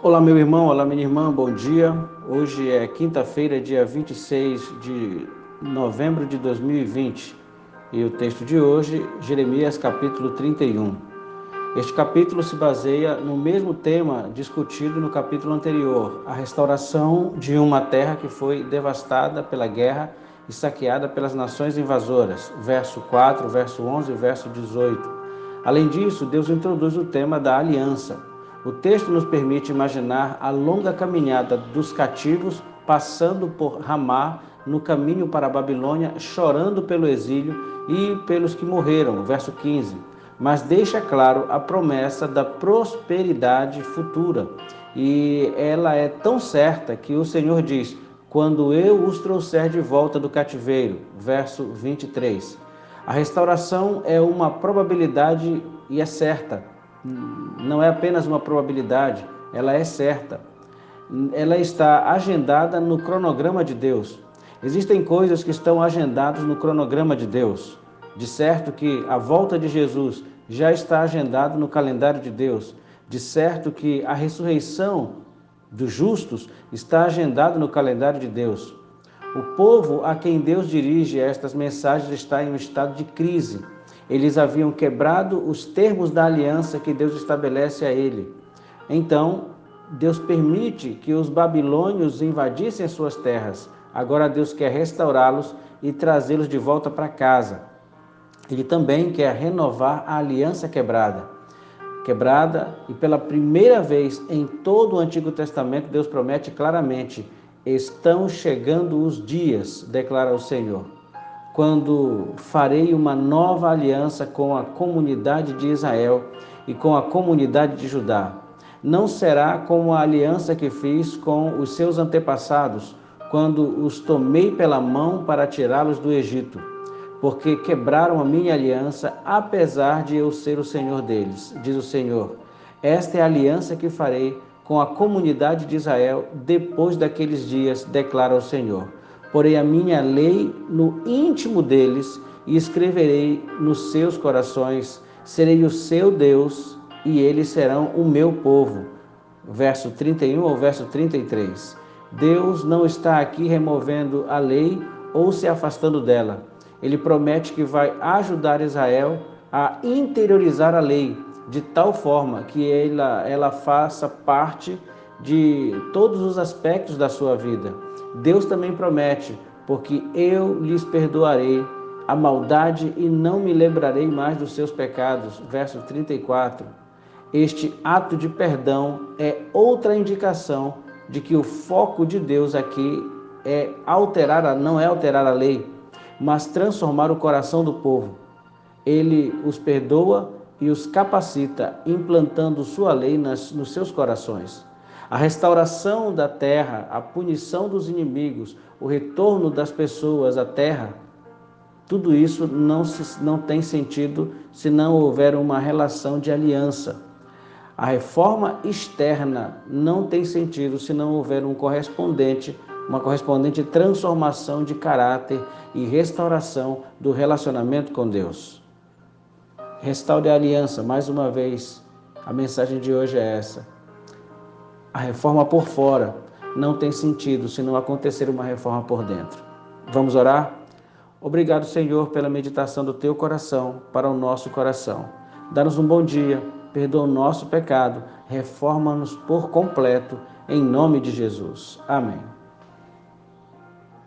Olá, meu irmão, olá, minha irmã, bom dia. Hoje é quinta-feira, dia 26 de novembro de 2020 e o texto de hoje, Jeremias capítulo 31. Este capítulo se baseia no mesmo tema discutido no capítulo anterior, a restauração de uma terra que foi devastada pela guerra e saqueada pelas nações invasoras, verso 4, verso 11 e verso 18. Além disso, Deus introduz o tema da aliança. O texto nos permite imaginar a longa caminhada dos cativos passando por Ramá, no caminho para a Babilônia, chorando pelo exílio e pelos que morreram, verso 15. Mas deixa claro a promessa da prosperidade futura. E ela é tão certa que o Senhor diz: quando eu os trouxer de volta do cativeiro, verso 23. A restauração é uma probabilidade e é certa. Não é apenas uma probabilidade, ela é certa. Ela está agendada no cronograma de Deus. Existem coisas que estão agendadas no cronograma de Deus. De certo que a volta de Jesus já está agendada no calendário de Deus. De certo que a ressurreição dos justos está agendada no calendário de Deus. O povo a quem Deus dirige estas mensagens está em um estado de crise. Eles haviam quebrado os termos da aliança que Deus estabelece a ele. Então, Deus permite que os babilônios invadissem as suas terras. Agora Deus quer restaurá-los e trazê-los de volta para casa. Ele também quer renovar a aliança quebrada. E pela primeira vez em todo o Antigo Testamento, Deus promete claramente: estão chegando os dias, declara o Senhor, quando farei uma nova aliança com a comunidade de Israel e com a comunidade de Judá. Não será como a aliança que fiz com os seus antepassados, quando os tomei pela mão para tirá-los do Egito, porque quebraram a minha aliança, apesar de eu ser o Senhor deles, diz o Senhor. Esta é a aliança que farei com a comunidade de Israel depois daqueles dias, declara o Senhor. Porei a minha lei no íntimo deles e escreverei nos seus corações. Serei o seu Deus e eles serão o meu povo. Verso 31 ao verso 33. Deus não está aqui removendo a lei ou se afastando dela. Ele promete que vai ajudar Israel a interiorizar a lei, de tal forma que ela faça parte de todos os aspectos da sua vida. Deus também promete: porque eu lhes perdoarei a maldade e não me lembrarei mais dos seus pecados. Verso 34. Este ato de perdão é outra indicação de que o foco de Deus aqui não é alterar a lei, mas transformar o coração do povo. Ele os perdoa e os capacita, implantando sua lei nos seus corações. A restauração da terra, a punição dos inimigos, o retorno das pessoas à terra, tudo isso não tem sentido se não houver uma relação de aliança. A reforma externa não tem sentido se não houver uma correspondente transformação de caráter e restauração do relacionamento com Deus. Restaure a aliança, mais uma vez, a mensagem de hoje é essa. A reforma por fora não tem sentido se não acontecer uma reforma por dentro. Vamos orar? Obrigado, Senhor, pela meditação do Teu coração para o nosso coração. Dá-nos um bom dia, perdoa o nosso pecado, reforma-nos por completo, em nome de Jesus. Amém.